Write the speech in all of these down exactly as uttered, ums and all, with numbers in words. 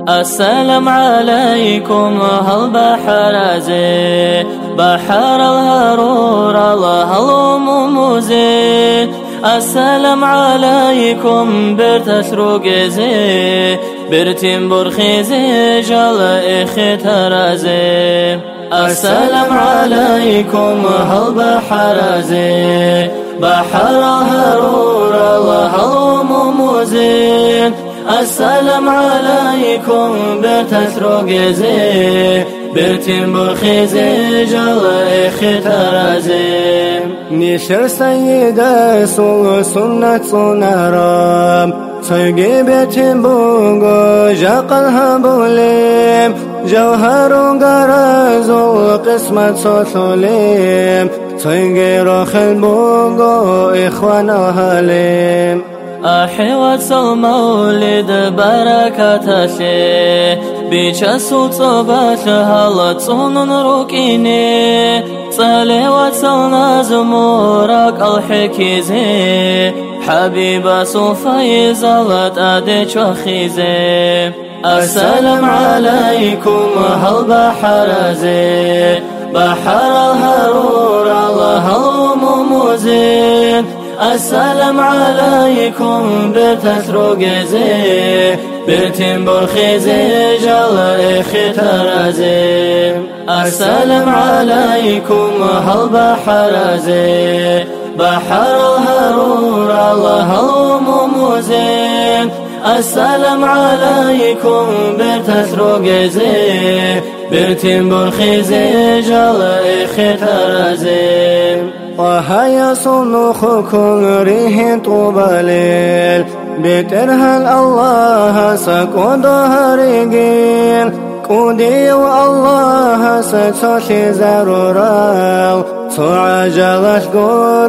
السلام عليكم هالبحر زي بحر الهرور الهلوموموزي. السلام عليكم برتشروق زي برتين برخيزي جل اختر زي. السلام عليكم هالبحر زي بحر الهرور الهلوموموزي. السلام عليكم برتشروق زي برتين برخيزي جل اختر زي. نشر سيدة سول سنة سنرام سيجي بيتين بوغو جاقلها بوليم جوهر غرزو قسمة سوسوليم سيجي روخ البوغو إخوان أهليم. أحوات المولد بركة شي بيشا صوت هلا صونن روكيني صلوات النازمورك الحكيزي حبيبة صوفي زلت أديش وخيزي. السلام عليكم هالبحر زي بحر الهرور الهلوموموزي. السلام عليكم برتشروق زي برتين برخيزي جل اختر زي. السلام عليكم هالبحر زي بحر الهرور الهلوموموزي. السلام عليكم برتشروق زي برتين برخيزي جل اختر زي. وهيا صنوخكم ريح طوبى ليل بترهل الله سكو ظهريجين كودي والله ستوشي زرورال سعجلش قول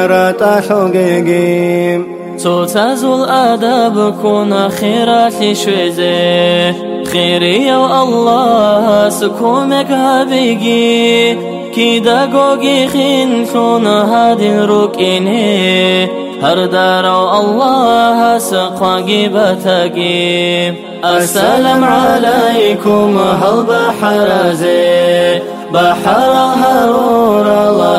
الرتاشوجيجين. تزول الأدب كون خيراتي شويزي خيري والله سكومك هبيجي كيدا قوغي خين شون هادي روكيني هر دارو الله سقاقي بتاقي. السلام عليكم هالبحر زي بحر الهرور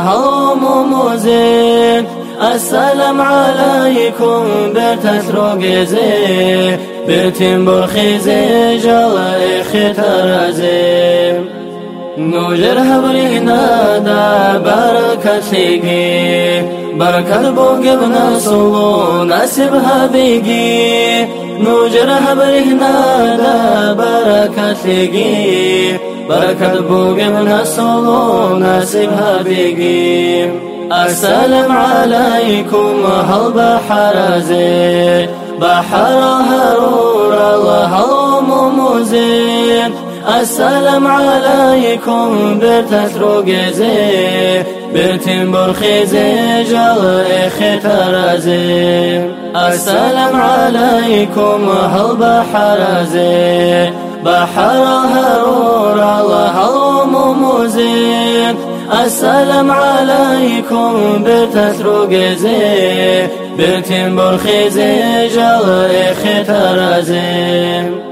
الهلوموموزي. السلام عليكم برتشروق زي برتين برخيزي جل اختر زي. نوجر هبرينا دا بركة ليجي بركة بوجبنا صلو ناسبها بيجي. نوجر هبرينا دا بركة ليجي بركة بوجبنا صلو ناسبها بيجي. السلام عليكم هالبحر زي بحر الهرور الهلوموموزي. السلام عليكم برتشروق زي برتين برخيزي جل اختر زي. السلام عليكم هالبحر زي بحر الهرور الهلوموموزي. السلام عليكم برتشروق زي برتين برخيزي جل اختر زي.